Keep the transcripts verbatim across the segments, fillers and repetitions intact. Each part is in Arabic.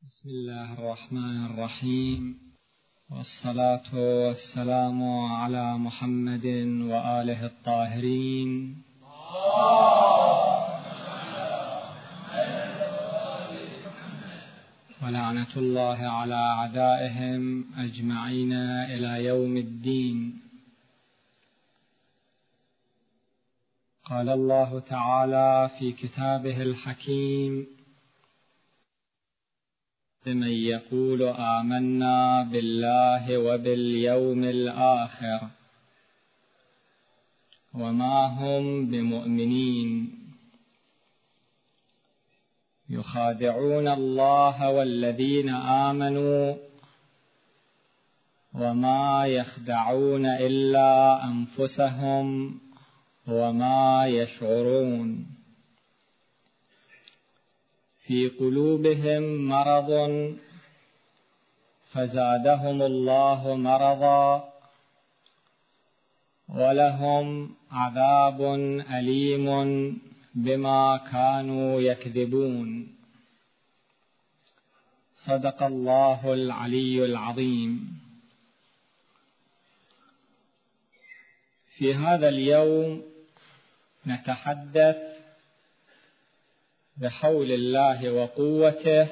بسم الله الرحمن الرحيم، والصلاة والسلام على محمد وآله الطاهرين، ولعنة الله على أعدائهم أجمعين إلى يوم الدين. قال الله تعالى في كتابه الحكيم: لمن يقول آمنا بالله وباليوم الآخر وما هم بمؤمنين يخادعون الله والذين آمنوا وما يخدعون إلا أنفسهم وما يشعرون. في قلوبهم مرض فزادهم الله مرضا ولهم عذاب أليم بما كانوا يكذبون. صدق الله العلي العظيم. في هذا اليوم نتحدث بحول الله وقوته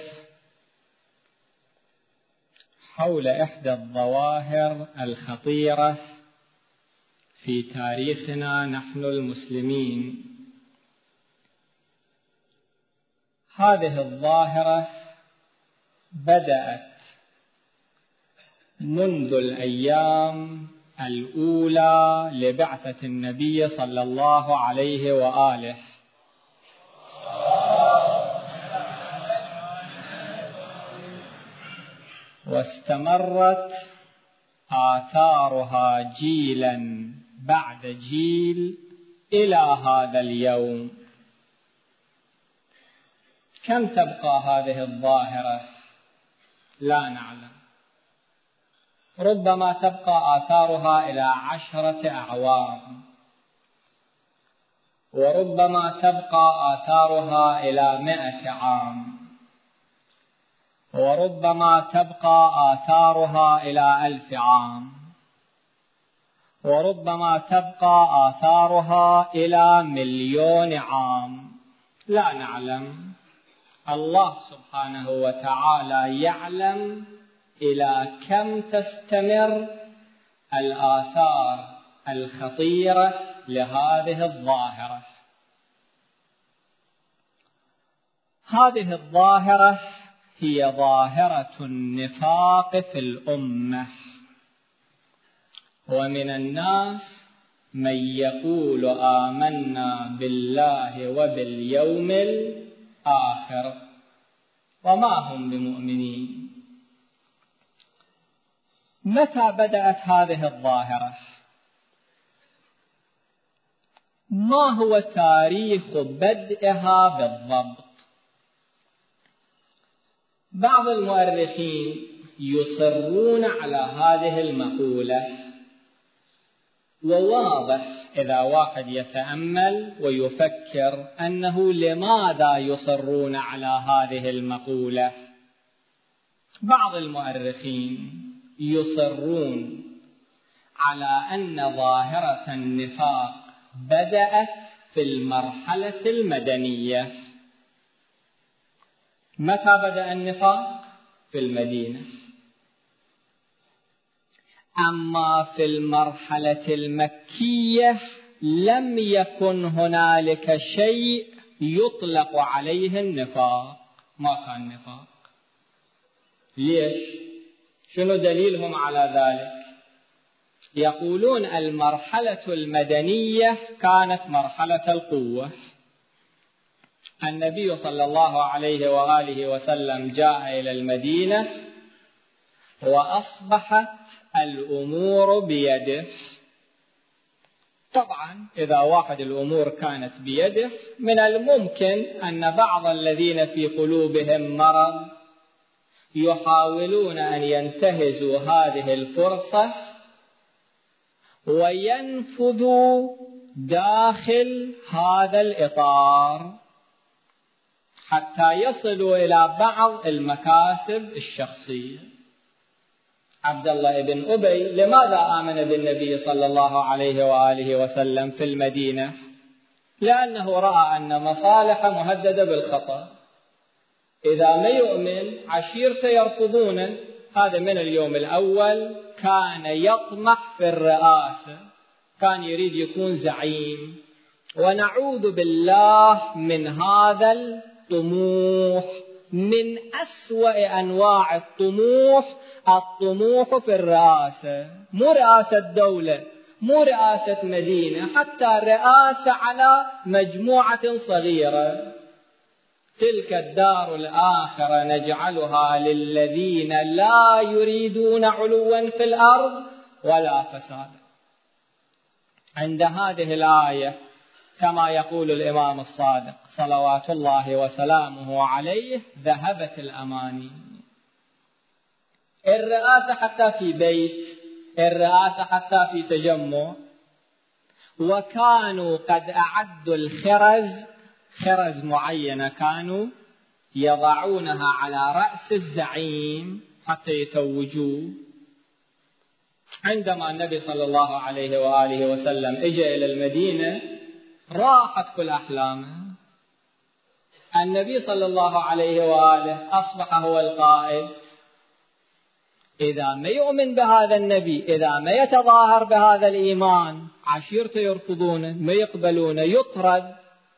حول إحدى الظواهر الخطيرة في تاريخنا نحن المسلمين. هذه الظاهرة بدأت منذ الأيام الأولى لبعثة النبي صلى الله عليه وآله، واستمرت آثارها جيلا بعد جيل إلى هذا اليوم. كم تبقى هذه الظاهرة؟ لا نعلم. ربما تبقى آثارها إلى عشرة أعوام، وربما تبقى آثارها إلى مئة عام، وربما تبقى آثارها إلى ألف عام، وربما تبقى آثارها إلى مليون عام. لا نعلم. الله سبحانه وتعالى يعلم إلى كم تستمر الآثار الخطيرة لهذه الظاهرة. هذه الظاهرة هي ظاهرة النفاق في الأمة، ومن الناس من يقول آمنا بالله وباليوم الآخر وما هم بمؤمنين. متى بدأت هذه الظاهرة؟ ما هو تاريخ بدءها بالضبط؟ بعض المؤرخين يصرون على هذه المقولة، وواضح إذا واحد يتأمل ويفكر أنه لماذا يصرون على هذه المقولة. بعض المؤرخين يصرون على أن ظاهرة النفاق بدأت في المرحلة المدنية. متى بدأ النفاق؟ في المدينة. أما في المرحلة المكية لم يكن هنالك شيء يطلق عليه النفاق، ما كان نفاق. ليش؟ شنو دليلهم على ذلك؟ يقولون المرحلة المدنية كانت مرحلة القوة. النبي صلى الله عليه وآله وسلم جاء إلى المدينة وأصبحت الأمور بيده. طبعا إذا واحد الأمور كانت بيده من الممكن أن بعض الذين في قلوبهم مرض يحاولون أن ينتهزوا هذه الفرصة وينفذوا داخل هذا الإطار، حتى يصلوا إلى بعض المكاسب الشخصية. عبد الله بن أبي لماذا آمن بالنبي صلى الله عليه وآله وسلم في المدينة؟ لأنه رأى أن مصالح مهددة بالخطر. إذا ما يؤمن عشيرته يرفضونه. هذا من اليوم الأول كان يطمح في الرئاسة، كان يريد يكون زعيم. ونعوذ بالله من هذا الطموح، من أسوأ أنواع الطموح الطموح في الرئاسة، مو رئاسة دولة، مو رئاسة مدينة، حتى الرئاسة على مجموعة صغيرة. تلك الدار الآخرة نجعلها للذين لا يريدون علوا في الأرض ولا فسادا. عند هذه الآية كما يقول الإمام الصادق صلوات الله وسلامه عليه ذهبت الأماني. الرئاسة حتى في بيت، الرئاسة حتى في تجمع. وكانوا قد أعدوا الخرز، خرز معينة كانوا يضعونها على رأس الزعيم حتى يتوجوه. عندما النبي صلى الله عليه وآله وسلم اجى إلى المدينة راحت كل أحلامه. النبي صلى الله عليه وآله أصبح هو القائد. إذا ما يؤمن بهذا النبي، إذا ما يتظاهر بهذا الإيمان، عشيرته يرفضونه، ما يقبلونه، يطرد.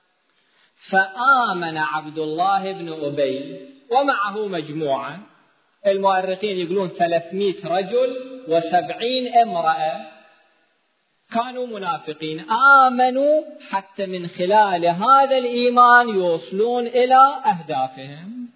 فآمن عبد الله بن أبي ومعه مجموعة، المؤرخين يقولون ثلاثمائة رجل وسبعين امرأة، كانوا منافقين. آمنوا حتى من خلال هذا الإيمان يوصلون إلى أهدافهم.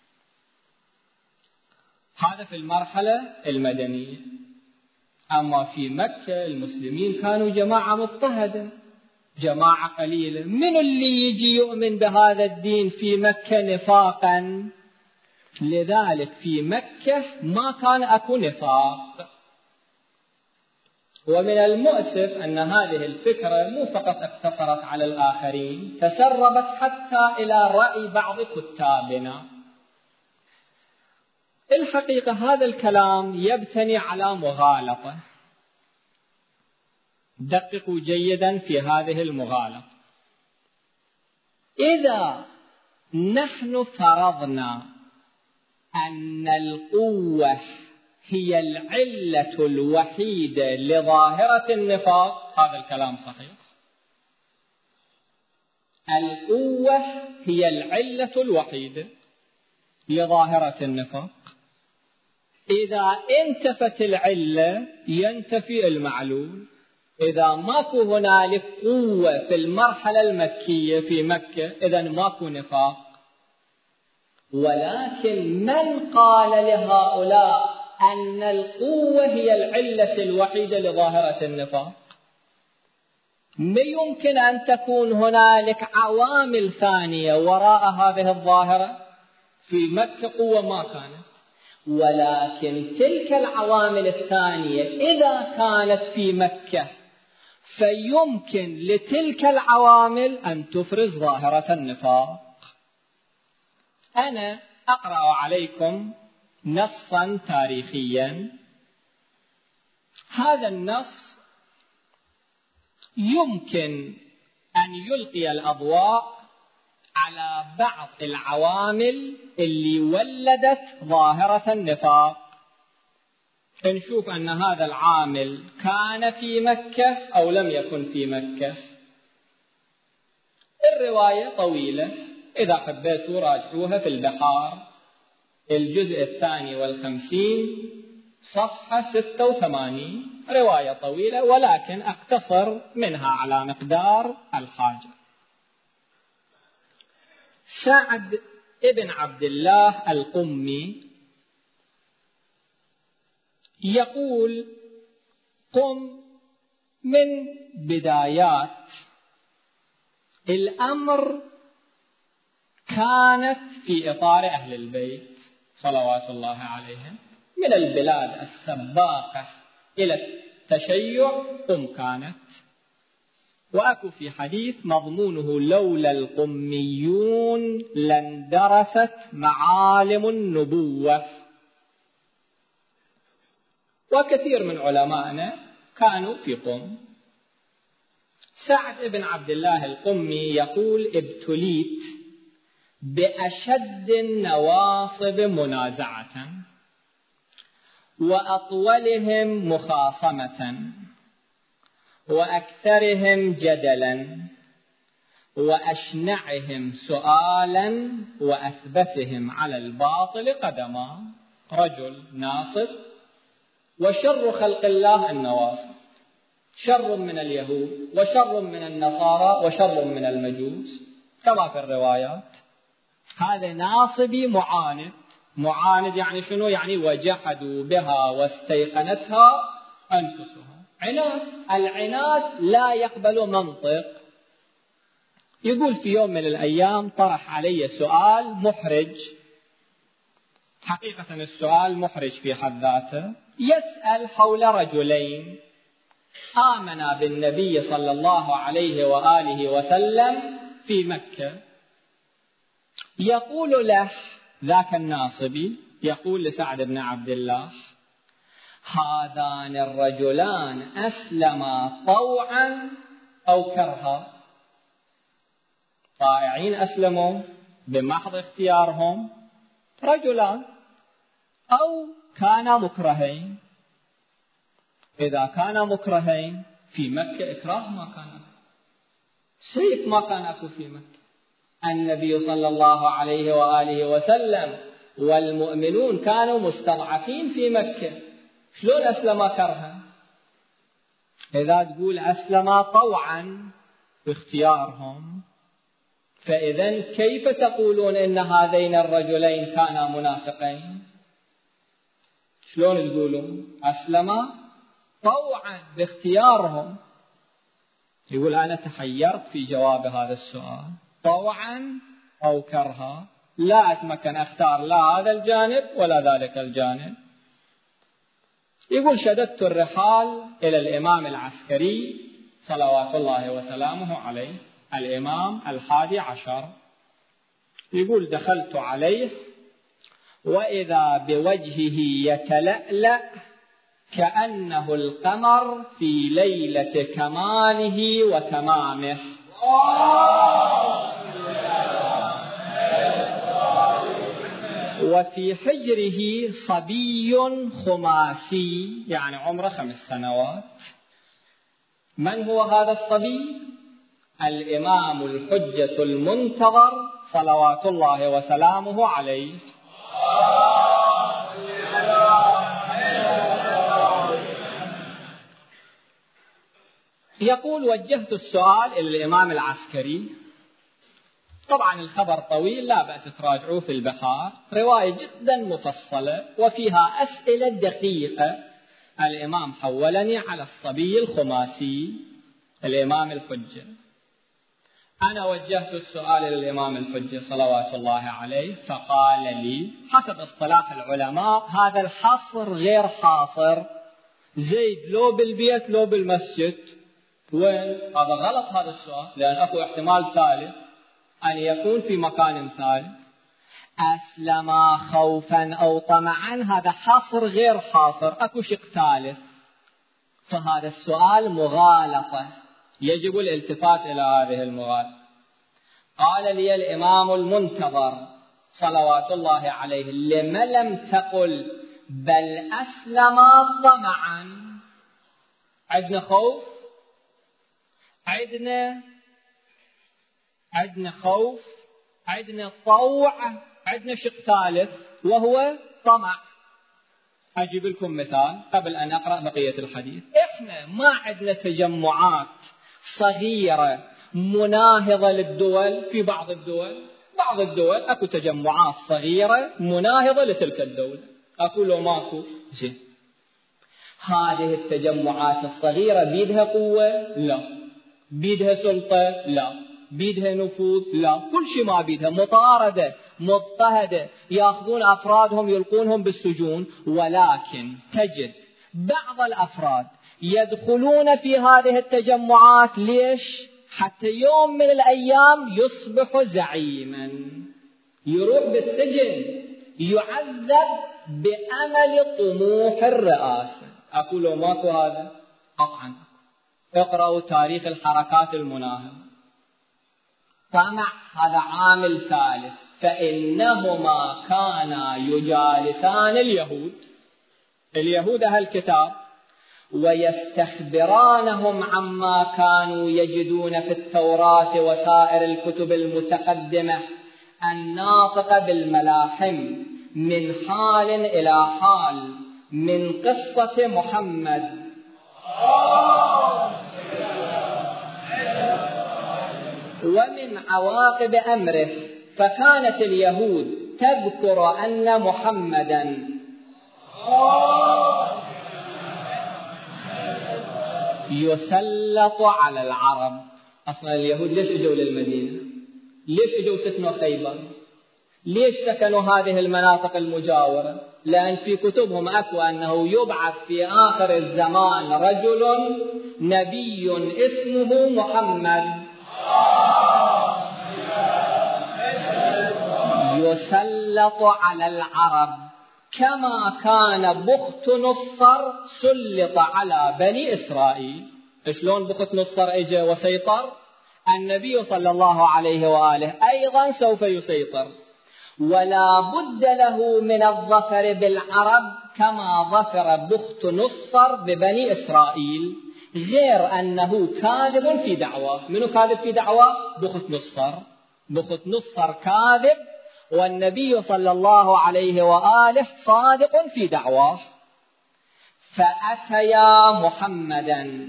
هذا في المرحلة المدنية. أما في مكة المسلمين كانوا جماعة مضطهدة، جماعة قليلة. من اللي يجي يؤمن بهذا الدين في مكة نفاقا؟ لذلك في مكة ما كان أكو نفاق. ومن المؤسف أن هذه الفكرة مو فقط اقتصرت على الآخرين، تسربت حتى إلى رأي بعض كتابنا. الحقيقة هذا الكلام يبتني على مغالطة. دققوا جيدا في هذه المغالطة. إذا نحن فرضنا أن القوة هي العلة الوحيدة لظاهرة النفاق، هذا الكلام صحيح. القوة هي العلة الوحيدة لظاهرة النفاق. إذا انتفت العلة ينتفي المعلول. إذا ماكو هنالك قوة في المرحلة المكية في مكة، إذن ماكو نفاق. ولكن من قال لهؤلاء أن القوة هي العلة الوحيدة لظاهرة النفاق؟ ما يمكن أن تكون هنالك عوامل ثانية وراء هذه الظاهرة. في مكة قوة ما كانت، ولكن تلك العوامل الثانية إذا كانت في مكة فيمكن لتلك العوامل أن تفرز ظاهرة النفاق. أنا أقرأ عليكم نصا تاريخيا. هذا النص يمكن أن يلقي الأضواء على بعض العوامل اللي ولدت ظاهرة النفاق. نشوف أن هذا العامل كان في مكة أو لم يكن في مكة. الرواية طويلة، إذا حبيتوا راجعوها في البحار الجزء الثاني والخمسين صفحة ستة وثمانين. رواية طويلة ولكن أقتصر منها على مقدار الحاجة. سعد ابن عبد الله القمي يقول: قم من بدايات الأمر كانت في إطار أهل البيت صلوات الله عليهم، من البلاد السباقة إلى التشيع قم كانت. وأكو في حديث مضمونه لولا القميون لاندرست معالم النبوة. وكثير من علمائنا كانوا في قم. سعد بن عبد الله القمي يقول ابتليت بأشد النواصب منازعة وأطولهم مخاصمة وأكثرهم جدلا وأشنعهم سؤالا وأثبتهم على الباطل قدما. رجل ناصب، وشر خلق الله النواصب، شر من اليهود وشر من النصارى وشر من المجوس كما في الروايات. هذا ناصبي معاند. معاند يعني شنو؟ يعني وجحدوا بها واستيقنتها أنفسهم. عناد. العناد لا يقبل منطق. يقول في يوم من الأيام طرح علي سؤال محرج، حقيقة السؤال محرج في حد ذاته. يسأل حول رجلين آمنا بالنبي صلى الله عليه وآله وسلم في مكة. يقول له ذاك الناصبي، يقول لسعد بن عبد الله: هذان الرجلان أسلما طوعا أو كرها. طائعين أسلموا بمحض اختيارهم رجلان، أو كانا مكرهين. إذا كانا مكرهين في مكة إكراه ما كان، سيف ما كان أكو في مكة. النبي صلى الله عليه وآله وسلم والمؤمنون كانوا مستضعفين في مكة، شلون أسلما كرها؟ إذا تقول أسلما طوعا باختيارهم، فإذن كيف تقولون إن هذين الرجلين كانا منافقين؟ شلون تقولون أسلما طوعا باختيارهم؟ يقول أنا تحيرت في جواب هذا السؤال، طوعا أو كرها، لا أتمكن أختار لا هذا الجانب ولا ذلك الجانب. يقول شددت الرحال إلى الإمام العسكري صلوات الله وسلامه عليه، الإمام الحادي عشر. يقول دخلت عليه وإذا بوجهه يتلألأ كأنه القمر في ليلة كماله وتمامه. وفي حجره صبي خماسي، يعني عمره خمس سنوات. من هو هذا الصبي؟ الإمام الحجة المنتظر صلوات الله وسلامه عليه. يقول وجهت السؤال إلى الإمام العسكري. طبعا الخبر طويل، لا بأس تراجعوه في البحار، رواية جدا مفصلة وفيها أسئلة دقيقة. الإمام حولني على الصبي الخماسي الإمام الحجة. أنا وجهت السؤال إلى الإمام الحجة صلوات الله عليه، فقال لي حسب اصطلاح العلماء هذا الحصر غير حاصر، زيد لو بالبيت لو بالمسجد. وين؟ هذا غلط هذا السؤال، لأن أكو احتمال ثالث أن يكون في مكان ثالث. أسلم خوفا أو طمعا، هذا حصر غير حاصر، أكو شق ثالث. فهذا السؤال مغالطة، يجب الالتفات إلى هذه المغالطة. قال لي الإمام المنتظر صلوات الله عليه: لم لم تقل بل أسلم طمعا؟ عندنا خوف، عندنا عندنا خوف، عندنا طوع، عندنا شق ثالث وهو طمع. أجيب لكم مثال قبل أن أقرأ بقية الحديث. إحنا ما عندنا تجمعات صغيرة مناهضة للدول في بعض الدول. بعض الدول أكو تجمعات صغيرة مناهضة لتلك الدولة، أكو لو ماكو زين. هذه التجمعات الصغيرة بيدها قوة؟ لا. بيدها سلطة؟ لا. بيدها نفوذ؟ لا. كل شيء ما بيدها، مطاردة مضطهدة، يأخذون أفرادهم يلقونهم بالسجون. ولكن تجد بعض الأفراد يدخلون في هذه التجمعات. ليش؟ حتى يوم من الأيام يصبح زعيما، يروح بالسجن، يعذب بأمل طموح الرئاسة. أقول ماكو هذا؟ قطعا. اقرأوا تاريخ الحركات المناهضة. طمع هذا عامل ثالث. فإنهما كانا يجالسان اليهود، اليهود أهل الكتاب، ويستخبرانهم عما كانوا يجدون في التوراة وسائر الكتب المتقدمة الناطقة بالملاحم من حال إلى حال، من قصة محمد ومن عواقب أمره. فكانت اليهود تذكر أن محمدا يسلط على العرب. أصلا اليهود ليش اجوا للمدينة؟ ليش اجوا سكنوا خيبر؟ ليش سكنوا هذه المناطق المجاورة؟ لأن في كتبهم أكو أنه يبعث في آخر الزمان رجل نبي اسمه محمد يسلط على العرب، كما كان بخت نصر سلط على بني إسرائيل. شلون بخت نصر اجى وسيطر؟ النبي صلى الله عليه وآله أيضا سوف يسيطر، ولا بد له من الظفر بالعرب كما ظفر بخت نصر ببني إسرائيل، غير أنه كاذب في دعواه. منو كاذب في دعواه؟ بخت نصر. بخت نصر كاذب، والنبي صلى الله عليه وآله صادق في دعواه. فأتيا محمدا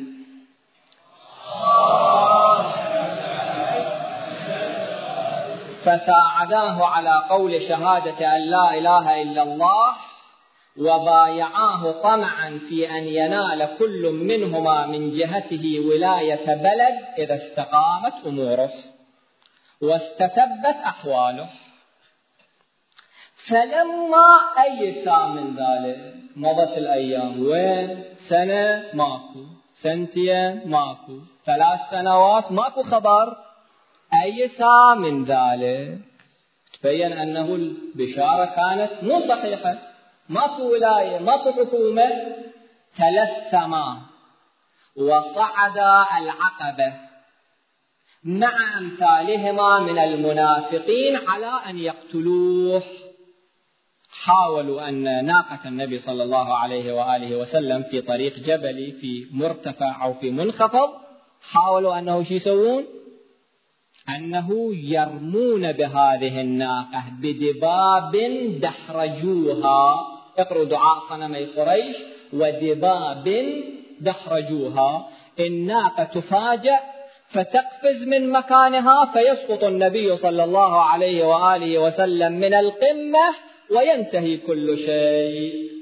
فساعداه على قول شهادة أن لا إله إلا الله، وبايعاه طمعا في أن ينال كل منهما من جهته ولاية بلد إذا استقامت أموره واستتبت أحواله. فلما أيسا من ذلك مضت الأيام، وين؟ سنة ماكو، سنتين ماكو، ثلاث سنوات ماكو خبر. أيسا من ذلك تبين أنه البشارة كانت مو صحيحة، ماكو ولاية، ماكو حكومة. تلثما وصعد العقبة مع أمثالهما من المنافقين على أن يقتلوه. حاولوا أن ناقة النبي صلى الله عليه وآله وسلم في طريق جبلي في مرتفع أو في منخفض، حاولوا أنه شو يسوون؟ أنه يرمون بهذه الناقة بدباب دحرجوها. اقرأوا دعاء صنمي قريش: ودباب دحرجوها. الناقة تفاجأ فتقفز من مكانها، فيسقط النبي صلى الله عليه وآله وسلم من القمة وينتهي كل شيء.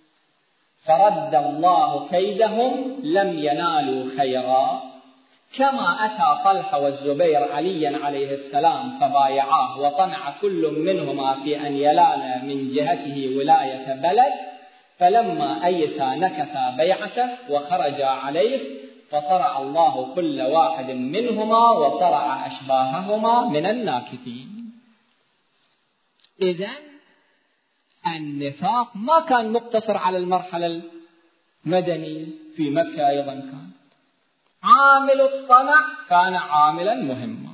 فرد الله كيدهم، لم ينالوا خيرا. كما أتى طلحة والزبير عليا عليه السلام فبايعاه، وطمع كل منهما في أن ينال من جهته ولاية بلد، فلما أيسا نكثا بيعته وخرج عليه، فصرع الله كل واحد منهما وصرع أشباههما من الناكثين. إذن النفاق ما كان مقتصر على المرحلة المدنية، في مكة أيضا كان. عامل الطمع كان عاملا مهما.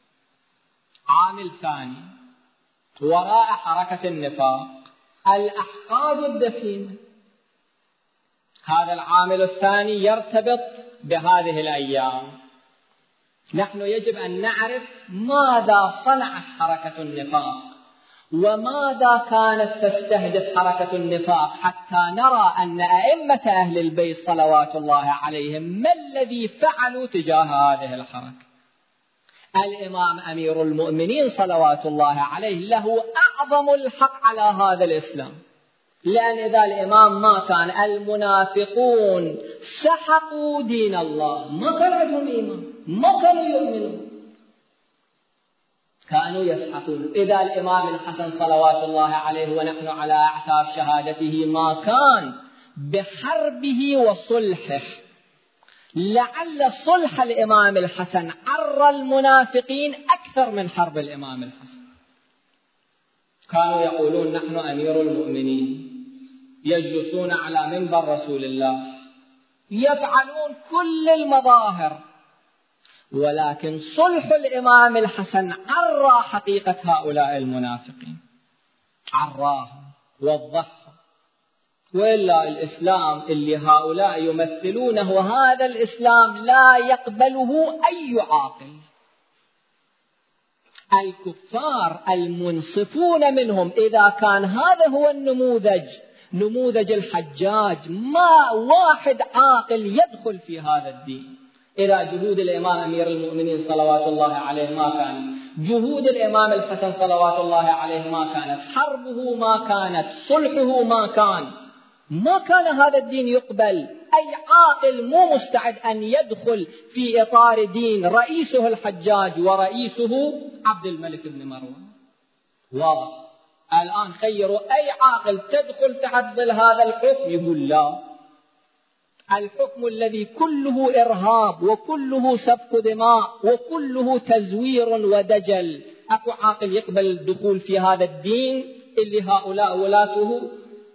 عامل ثاني وراء حركة النفاق: الأحقاد الدفينة. هذا العامل الثاني يرتبط بهذه الأيام. نحن يجب أن نعرف ماذا صنعت حركة النفاق، وماذا كانت تستهدف حركة النفاق، حتى نرى أن أئمة أهل البيت صلوات الله عليهم ما الذي فعلوا تجاه هذه الحركة. الإمام أمير المؤمنين صلوات الله عليه له أعظم الحق على هذا الإسلام، لأن إذا الإمام ما كان، المنافقون سحقوا دين الله، ما كان عندهم إيمان، ما كانوا يؤمنون، كانوا يسحقون. إذا الإمام الحسن صلوات الله عليه ونحن على أعتاب شهادته ما كان بحربه وصلحه، لعل صلح الإمام الحسن عر المنافقين أكثر من حرب الإمام الحسن. كانوا يقولون نحن أمير المؤمنين، يجلسون على منبر رسول الله، يفعلون كل المظاهر، ولكن صلح الإمام الحسن عرى حقيقة هؤلاء المنافقين، عراهم وضحهم. وإلا الإسلام اللي هؤلاء يمثلونه هذا الإسلام لا يقبله أي عاقل. الكفار المنصفون منهم إذا كان هذا هو النموذج، نموذج الحجاج، ما واحد عاقل يدخل في هذا الدين. إذا جهود الإمام أمير المؤمنين صلوات الله عليه ما كانت، جهود الإمام الحسن صلوات الله عليه ما كانت، حربه ما كانت، صلحه ما كان، ما كان هذا الدين يقبل. أي عاقل مو مستعد أن يدخل في إطار دين رئيسه الحجاج ورئيسه عبد الملك بن مروان. واضح. الآن خيروا أي عاقل تدخل تحت ظل هذا الحكم، يقول لا، الحكم الذي كله إرهاب وكله سفك دماء وكله تزوير ودجل، أكو عاقل يقبل الدخول في هذا الدين اللي هؤلاء ولاته.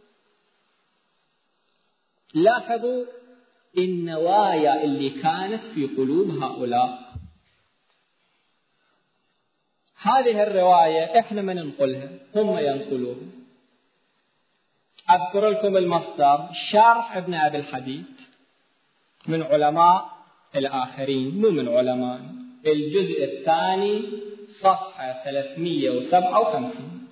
لاحظوا النوايا اللي كانت في قلوب هؤلاء. هذه الرواية احنا من ننقلها، هم ينقلوها. أذكر لكم المصدر، شرح ابن أبي الحديد من علماء الآخرين مو من علماء، الجزء الثاني صفحة ثلاثمئة وسبعة وخمسين.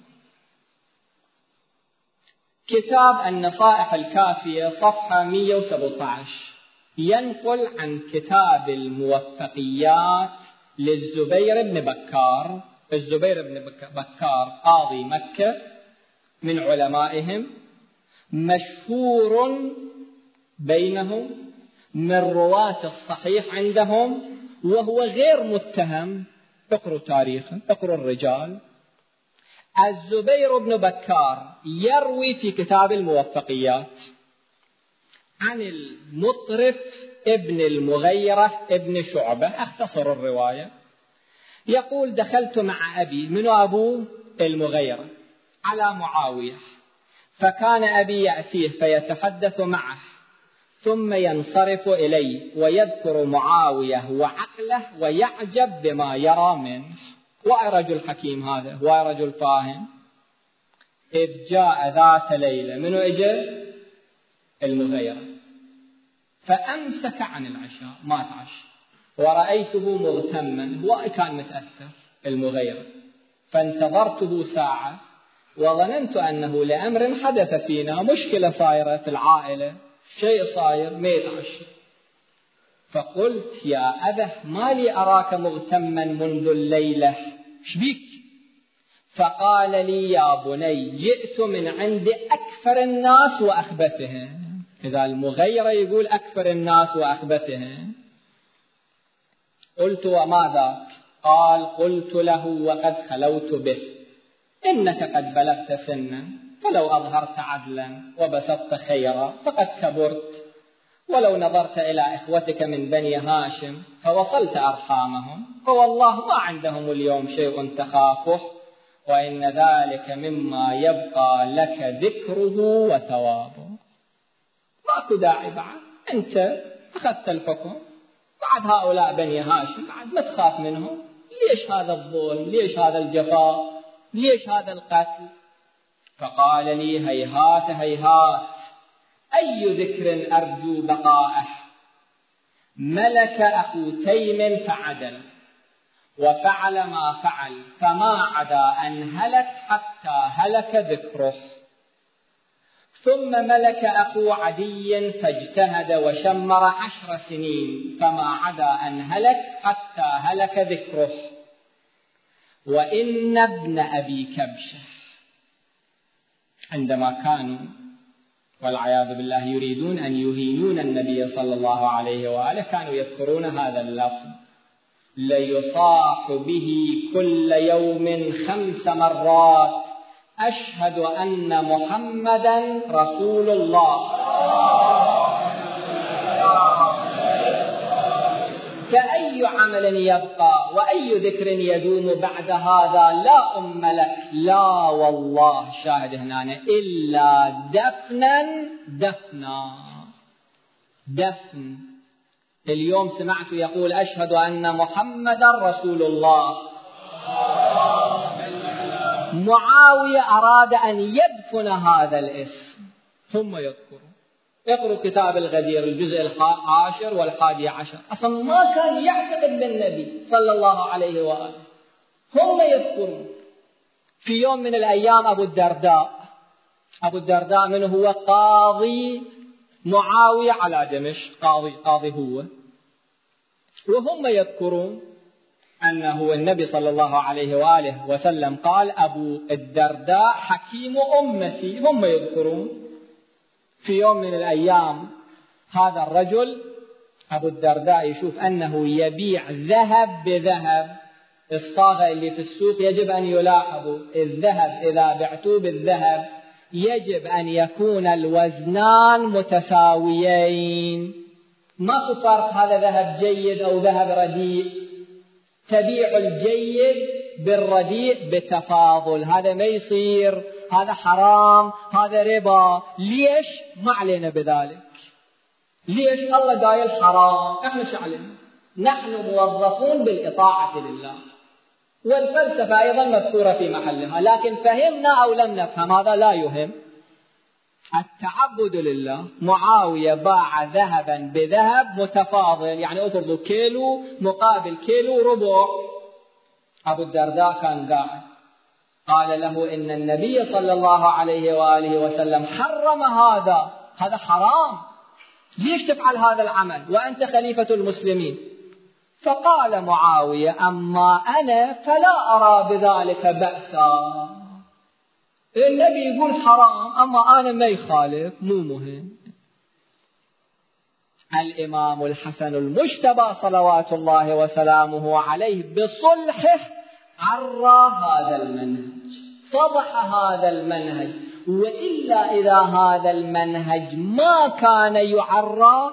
كتاب النصائح الكافية صفحة مئة وسبعة عشر، ينقل عن كتاب الموفقيات للزبير بن بكار. الزبير بن بكار قاضي مكة من علمائهم، مشهور بينهم، من رواة الصحيح عندهم، وهو غير متهم. اقروا تاريخه، اقروا الرجال. الزبير بن بكار يروي في كتاب الموفقيات عن المطرف ابن المغيرة ابن شعبة، اختصر الرواية، يقول دخلت مع أبي، من أبوه المغيرة، على معاوية، فكان أبي يأتيه فيتحدث معه ثم ينصرف إليه ويذكر معاوية وعقله ويعجب بما يرى منه. ورجل حكيم هذا، ورجل فاهم. إذ جاء ذات ليلة، منو إجا؟ المغيرة، فأمسك عن العشاء، ما تعش، ورأيته مغتما، هو كان متأثر المغيرة، فانتظرته ساعة وظننت أنه لأمر حدث فينا، مشكلة صايرة في العائلة، شيء صاير ما يتعشى. فقلت يا أبه ما لي أراك مغتما منذ الليلة، شبيك؟ فقال لي يا بني جئت من عند أكثر الناس وأخبثهم. إذا المغيرة يقول أكثر الناس وأخبثهم. قلت وماذا؟ قال قلت له وقد خلوت به، إنك قد بلغت سنا، فلو أظهرت عدلا وبسطت خيرا فقد كبرت، ولو نظرت إلى إخوتك من بني هاشم فوصلت أرحامهم، فوالله ما عندهم اليوم شيء تخافه، وإن ذلك مما يبقى لك ذكره وثوابه. ماكو داعي بعد، أنت أخذت الحكم، بعد هؤلاء بني هاشم بعد ما تخاف منهم. ليش هذا الظلم؟ ليش هذا الجفاء؟ ليش هذا القتل؟ فقال لي هيهات هيهات، أي ذكر أرجو بقائه؟ ملك أخو تيم فعدل وفعل ما فعل، فما عدا أن هلك حتى هلك ذكره. ثم ملك أخو عدي فاجتهد وشمر عشر سنين، فما عدا أن هلك حتى هلك ذكره. وإن ابن أبي كبشة عندما كانوا والعياذ بالله يريدون أن يهينون النبي صلى الله عليه وآله كانوا يذكرون هذا اللفظ، ليصاح به كل يوم خمس مرات أشهد أن محمدا رسول الله. فأي عمل يبقى وأي ذكر يدوم بعد هذا لا أم لك، لا والله شاهد هنا، إلا دفنا دفنا دفن. اليوم سمعت يقول أشهد أن محمدا رسول الله. معاوية أراد أن يدفن هذا الاسم، ثم يذكره. اقرأوا كتاب الغدير الجزء العاشر والحادي عشر، أصلا ما كان يعتقد بالنبي صلى الله عليه وآله. هم يذكرون في يوم من الأيام أبو الدرداء، أبو الدرداء من هو؟ قاضي معاوية على دمشق، قاضي قاضي هو. وهم يذكرون أنه النبي صلى الله عليه وآله وسلم قال أبو الدرداء حكيم أمتي. هم يذكرون في يوم من الأيام هذا الرجل أبو الدرداء يشوف أنه يبيع ذهب بذهب. الصاغة اللي في السوق يجب أن يلاحظوا الذهب إذا بعتوه بالذهب يجب أن يكون الوزنان متساويين، ما في فرق هذا ذهب جيد أو ذهب رديء. تبيع الجيد بالرديء بتفاضل، هذا ما يصير، هذا حرام، هذا ربا. ليش؟ ما علينا بذلك. ليش؟ الله قايل حرام، احنا شو علينا؟ نحن موظفون بالإطاعة لله، والفلسفة أيضا مذكورة في محلها، لكن فهمنا أو لم نفهم هذا لا يهم. التعبد لله. معاوية باع ذهبا بذهب متفاضل، يعني أفرضوا كيلو مقابل كيلو ربع. أبو الدرداء كان قاعد، قال له إن النبي صلى الله عليه وآله وسلم حرم هذا، هذا حرام، ليش تفعل هذا العمل وأنت خليفة المسلمين؟ فقال معاوية أما أنا فلا أرى بذلك بأسا، النبي يقول حرام أما أنا ما يخالف، مو مهم. الإمام الحسن المجتبى صلوات الله وسلامه عليه بصلحه عرى هذا المنهج، فضح هذا المنهج. وإلا إذا هذا المنهج ما كان يعرى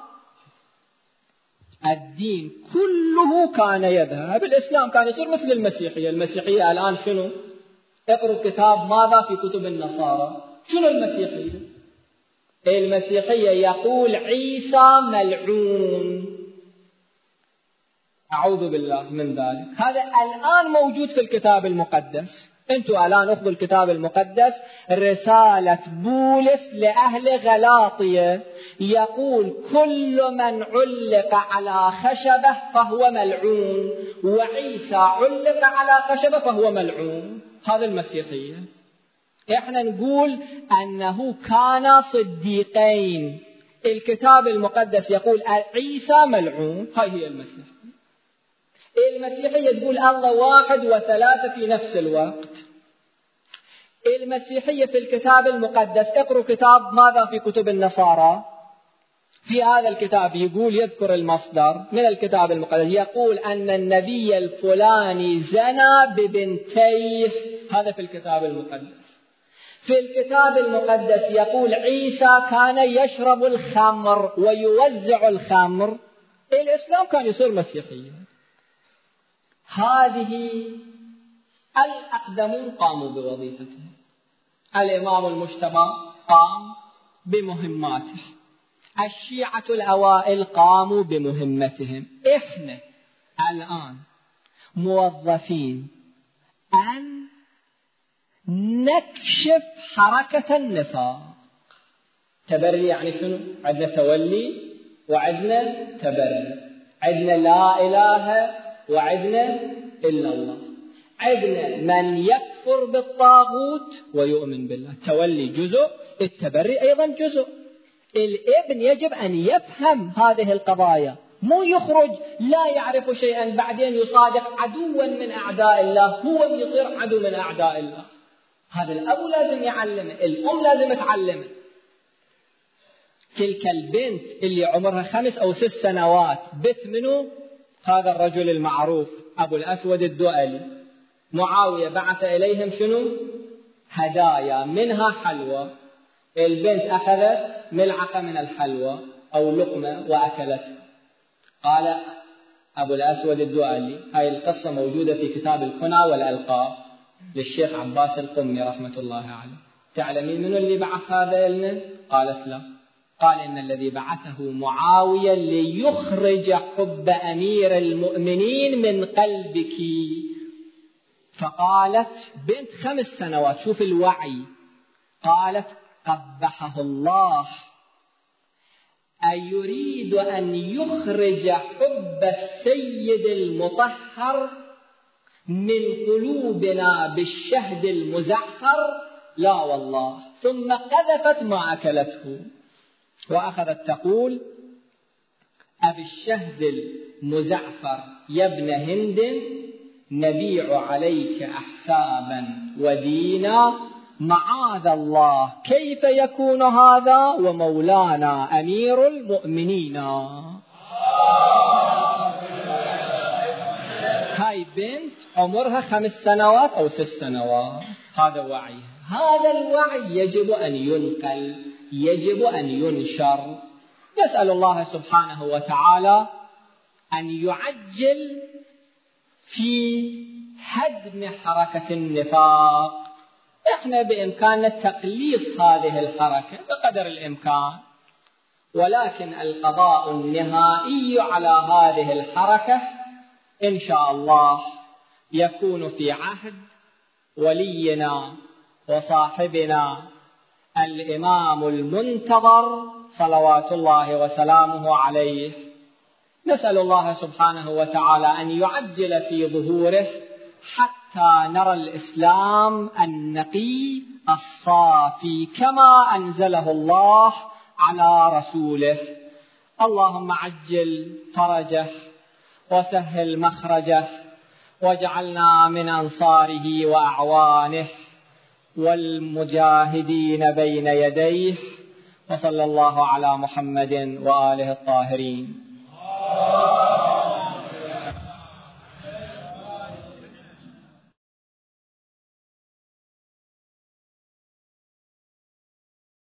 الدين كله كان يذهب. الإسلام كان يصير مثل المسيحية. المسيحية الآن شنو؟ اقروا كتاب ماذا في كتب النصارى. شنو المسيحية؟ المسيحية يقول عيسى ملعون، أعوذ بالله من ذلك. هذا الآن موجود في الكتاب المقدس. أنتوا الآن أخذوا الكتاب المقدس، رسالة بولس لأهل غلاطية، يقول كل من علق على خشبة فهو ملعون، وعيسى علق على خشبة فهو ملعون. هذا المسيحية. احنا نقول أنه كان صديقين. الكتاب المقدس يقول عيسى ملعون، هاي هي المسيحية. المسيحية تقول الله واحد وثلاثة في نفس الوقت. المسيحية في الكتاب المقدس، اقروا كتاب ماذا في كتب النصارى. في هذا الكتاب يقول، يذكر المصدر من الكتاب المقدس، يقول أن النبي الفلاني زنى ببنتيه. هذا في الكتاب المقدس. في الكتاب المقدس يقول عيسى كان يشرب الخمر ويوزع الخمر. الإسلام كان يصير مسيحية. هذه الأقدمون قاموا بوظيفتهم. الإمام المجتبى قام بمهماته، الشيعة الأوائل قاموا بمهمتهم. إحنا الآن موظفين أن نكشف حركة النفاق. تبري يعني شنو؟ عندنا تولي وعندنا تبري، عندنا لا إله وعندنا إلا الله، عندنا من يكفر بالطاغوت ويؤمن بالله. تولي جزء، التبري أيضا جزء. الابن يجب أن يفهم هذه القضايا، مو يخرج لا يعرف شيئا بعدين يصادق عدوا من أعداء الله، هو يصير عدو من أعداء الله. هذا الأب لازم يعلمه، الأم لازم تعلمه. تلك البنت اللي عمرها خمس أو ست سنوات بت منه هذا الرجل المعروف أبو الأسود الدؤلي. معاوية بعث إليهم شنو؟ هدايا، منها حلوى البنت أخذت ملعقة من الحلوى أو لقمة وأكلتها. قال أبو الأسود الدؤلي، هاي القصة موجودة في كتاب الكنى والألقاب للشيخ عباس القمي رحمة الله عليه. تعلمين من اللي بعث هذا لنا؟ قالت لا. قال إن الذي بعثه معاوية ليخرج حب أمير المؤمنين من قلبك. فقالت بنت خمس سنوات، شوف الوعي، قالت قبحه الله، أيريد أن يخرج حب السيد المطهر من قلوبنا بالشهد المزعفر؟ لا والله. ثم قذفت ما أكلته وأخذت تقول أبي الشهد المزعفر يا ابن هند نبيع عليك أحسابا ودينا، معاذ الله كيف يكون هذا ومولانا أمير المؤمنين. هاي بنت عمرها خمس سنوات أو ست سنوات. هذا وعي، هذا الوعي يجب أن ينقل، يجب أن ينشر. نسأل الله سبحانه وتعالى أن يعجل في هدم حركة النفاق. إحنا بإمكاننا تقليص هذه الحركة بقدر الإمكان، ولكن القضاء النهائي على هذه الحركة إن شاء الله يكون في عهد ولينا وصاحبنا الإمام المنتظر صلوات الله وسلامه عليه. نسأل الله سبحانه وتعالى أن يعجل في ظهوره حتى نرى الإسلام النقي الصافي كما أنزله الله على رسوله. اللهم عجل فرجه وسهل مخرجه، واجعلنا من أنصاره وأعوانه والمجاهدين بين يديه. وصلى الله على محمد وآله الطاهرين.